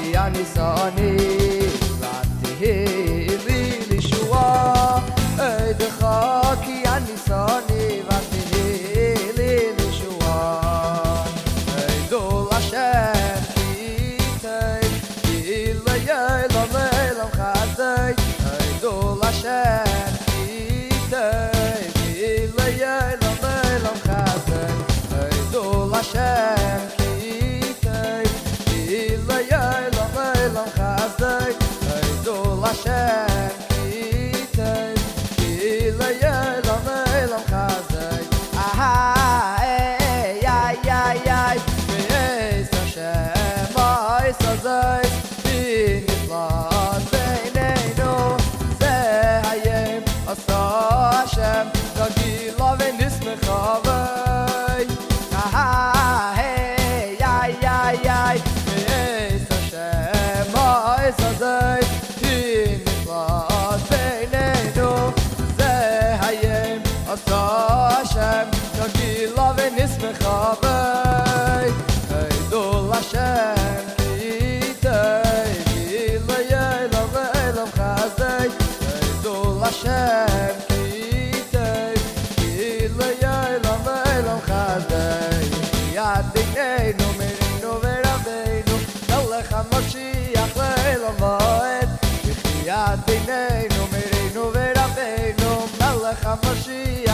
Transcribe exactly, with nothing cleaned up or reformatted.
כי הניסני ותהי לי לישועה עדך כי הניסני ותהי לי לישועה עדו לשם כי תהי כי לילה לילה חזי עדו לשם כי תהי כי לילה לילה חזי עדו לשם כי תהי כי לילה לילה חזי עדו לשם כי תהי כי לילה לילה חזי איי איי איי איי ואיס השם איס הזי ונפלא בינינו זה היום עשה השם נגילה ונשמחה בי איי איי איי איי ואיס השם איס הזי ונפלא בינינו זה היום עשה השם נגילה ונשמחה בי עדו לשם כי תהי כי לילה לילה חזי עדו לשם כי תהי כי לילה לילה חזי ידינו מרינו ורבינו מלך המשיח לילה מועד ידינו מרינו ורבינו מלך המשיח